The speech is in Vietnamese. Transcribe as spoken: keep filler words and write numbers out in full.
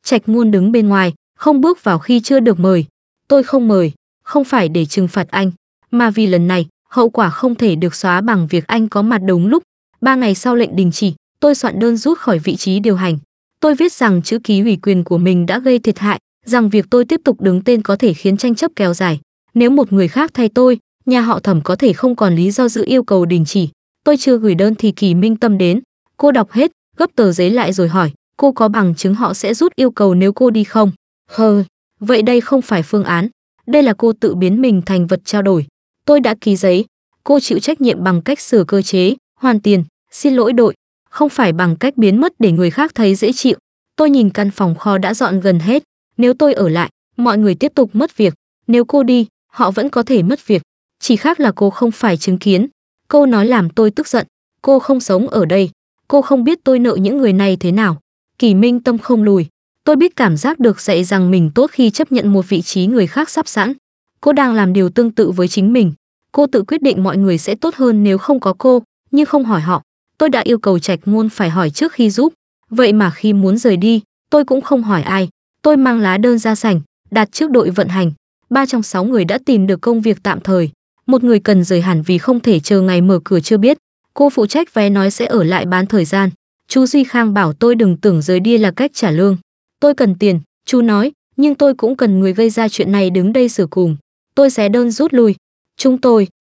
Trạch Ngôn đứng bên ngoài, không bước vào khi chưa được mời. Tôi không mời, không phải để trừng phạt anh, mà vì lần này, hậu quả không thể được xóa bằng việc anh có mặt đúng lúc. Ba ngày sau lệnh đình chỉ, tôi soạn đơn rút khỏi vị trí điều hành. Tôi viết rằng chữ ký ủy quyền của mình đã gây thiệt hại, rằng việc tôi tiếp tục đứng tên có thể khiến tranh chấp kéo dài. Nếu một người khác thay tôi, nhà họ Thẩm có thể không còn lý do giữ yêu cầu đình chỉ. Tôi chưa gửi đơn thì Kỳ Minh Tâm đến. Cô đọc hết, gấp tờ giấy lại rồi hỏi, cô có bằng chứng họ sẽ rút yêu cầu nếu cô đi không? Hờ, vậy đây không phải phương án. Đây là cô tự biến mình thành vật trao đổi. Tôi đã ký giấy. Cô chịu trách nhiệm bằng cách sửa cơ chế, hoàn tiền, xin lỗi đội. Không phải bằng cách biến mất để người khác thấy dễ chịu. Tôi nhìn căn phòng kho đã dọn gần hết. Nếu tôi ở lại, mọi người tiếp tục mất việc. Nếu cô đi, họ vẫn có thể mất việc. Chỉ khác là cô không phải chứng kiến. Câu nói làm tôi tức giận. Cô không sống ở đây. Cô không biết tôi nợ những người này thế nào. Kỳ Minh Tâm không lùi. Tôi biết cảm giác được dạy rằng mình tốt khi chấp nhận một vị trí người khác sắp sẵn. Cô đang làm điều tương tự với chính mình. Cô tự quyết định mọi người sẽ tốt hơn nếu không có cô, nhưng không hỏi họ. Tôi đã yêu cầu Trạch Ngôn phải hỏi trước khi giúp. Vậy mà khi muốn rời đi, tôi cũng không hỏi ai. Tôi mang lá đơn ra sảnh, đặt trước đội vận hành. Ba trong sáu người đã tìm được công việc tạm thời. Một người cần rời hẳn vì không thể chờ ngày mở cửa chưa biết. Cô phụ trách vé nói sẽ ở lại bán thời gian. Chú Duy Khang bảo tôi đừng tưởng rời đi là cách trả lương. Tôi cần tiền, chú nói, nhưng tôi cũng cần người gây ra chuyện này đứng đây xử cùng. Tôi xé đơn rút lui. Chúng tôi,